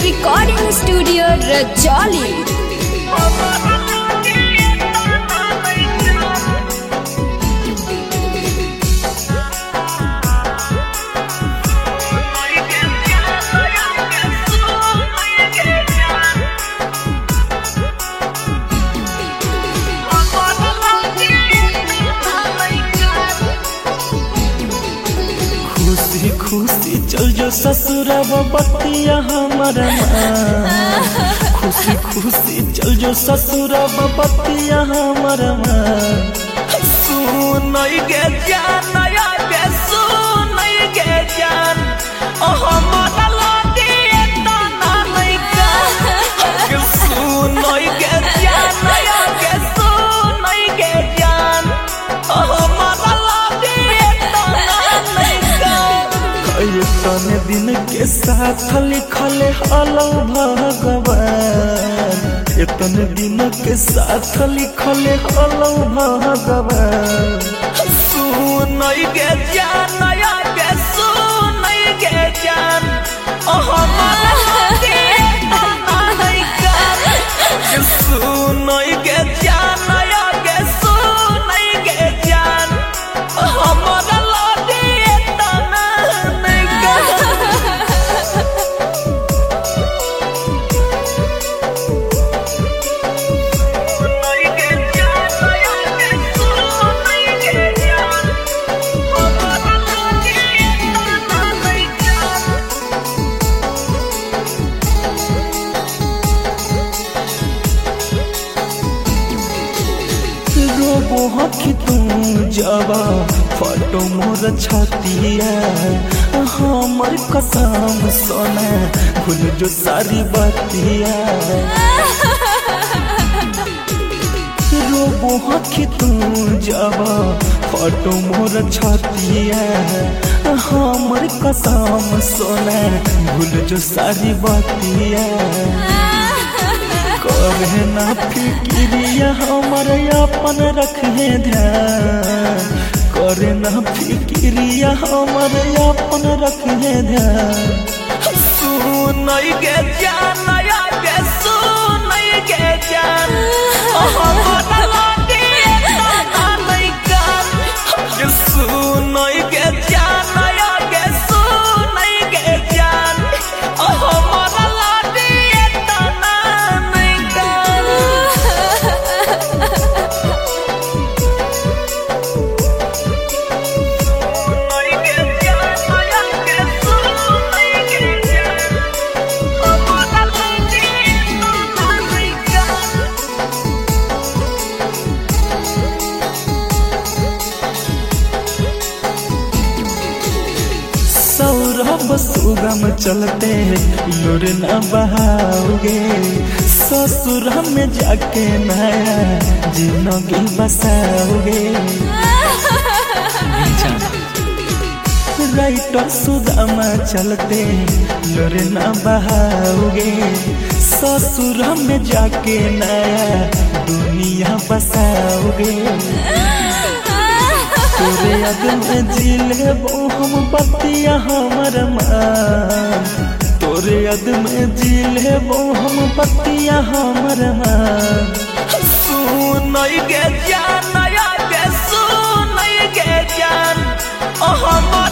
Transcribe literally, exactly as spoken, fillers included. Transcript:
Recording Studio Rajoli. खुशी खुशी चल जो ससुरवा बतिया हमारा माँ। खुशी खुशी चल जो ससुरवा बतिया हमारा माँ। सुन गे जान नया गे सुन गे जान ओ हमारा लाडी तना नहीं का। सुन गे जान नया गे सुन गे जान ओ हमारा तने दिन के साथ लिखल हलो भगवान। इतने दिन के साथ लिखल हलो भगवान। सुन गे जान नया गे सुन गे जान ओ हमारा सुन गे जान नया गे सुन गे जान ओ हमारा कि तुम जावा फोटो मोर छतिया हमर कसम सोना भूल जो सारी बतिया। रोबो कि तुम जावा फोटो मोर छतिया हमर कसम सोना भूल जो सारी बतिया। करे ना फिक्रिया हमारे अपन रखे ध्यान। करे ना फिक्रिया हमारे अपन रखे ध्यान। सुन गे जान नया गे सुन गे जान ओ हमारा लाडी तना नहीं का। सुन गे जान नया गे सुन गे जान ओ हमारा सुगम चलते लुर न बहाओगे। ससुर में जाके नया जिंदगी बसाओगे। राइटर सुदामा चलते लुर न बहाओगे। ससुर में जाके नया दुनिया बसाओगे। तोरे याद में जिले वो हम बतिया हमर मान। तोरे याद में जिले वो हम बतिया हमर मान। सुन गे जान नया गे सुन गे जान ओ हम